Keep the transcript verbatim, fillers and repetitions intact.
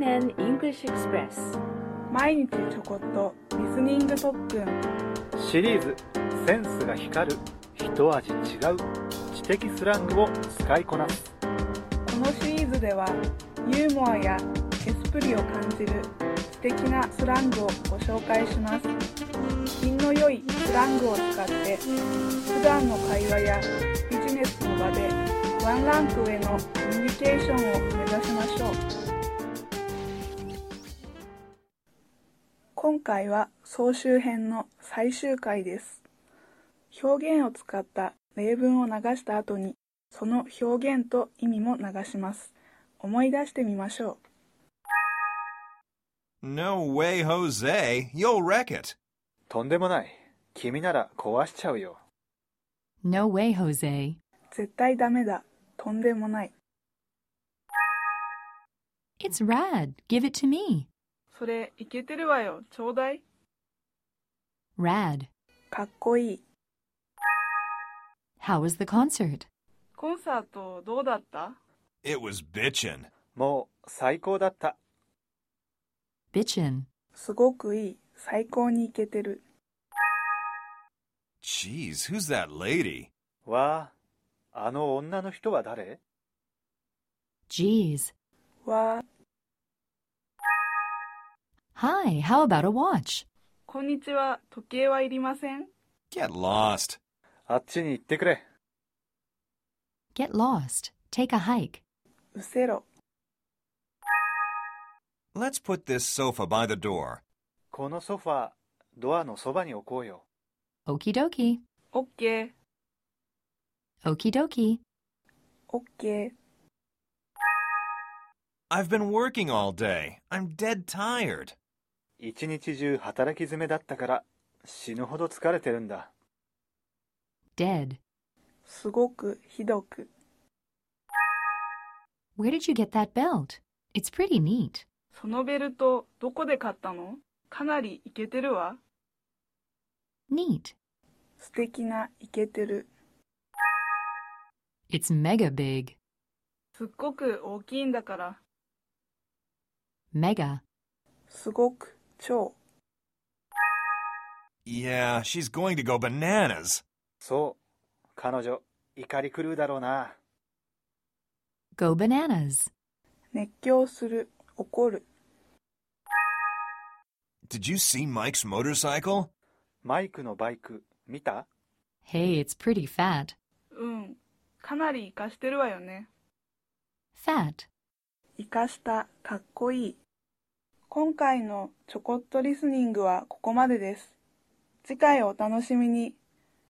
Shogen English Express 毎日ちょこっとリスニング特訓シリーズセンスが光る一味違う知的スラングを使いこなす。 このシリーズではユーモアやエスプリを感じる知的なスラングをご紹介します。品の良いスラングを使って普段の会話やビジネスの場でワンランク上のコミュニケーションを目指しましょう。今回は総集編の最終回です。表現を使った例文を流した後にその表現と意味も流します。思い出してみましょう。No way, Jose. You'll wreck it. とんでもない。君なら壊しちゃうよ。 No way, Jose. 絶対ダメだ。とんでもない。 It's rad. Give it to me. それイケてるわよ。ちょうだい。 Rad. かっこいい。 How was the concert? コンサートどうだった？ It was bitchin'. もう最高だった。 Bitchin'. すごくいい。最高にイケてる。 Jeez, who's that lady? わあ、あの女の人は誰？ Jeez. わあ。 Hi, how about a watch? こんにちは。時計はいりません？ Get lost. あっちに行ってくれ。 Get lost. Take a hike. うせろ。 Let's put this sofa by the door. このソファー、ドアのそばに置こうよ。 Okie dokie. オッケー。 Okie dokie. オッケー。 I've been working all day. I'm dead tired. 一日中働き詰めだったから死ぬほど疲れてるんだ。 Dead. すごくひどく。 Where did you get that belt? It's pretty neat. そのベルトどこで買ったの？かなりイケてるわ。 Neat. 素敵なイケてる。 It's mega big. すっごく大きいんだから。 Mega. すごく超。 Yeah, she's going to go bananas. そう、彼女怒り狂うだろうな。 Go bananas. 熱狂する、怒る。 Did you see Mike's motorcycle? マイクのバイク見た？ Hey, it's pretty fat. うん、かなりイカしてるわよね。 Fat. イカした、かっこいい。今回のちょこっとリスニングはここまでです。次回お楽しみに。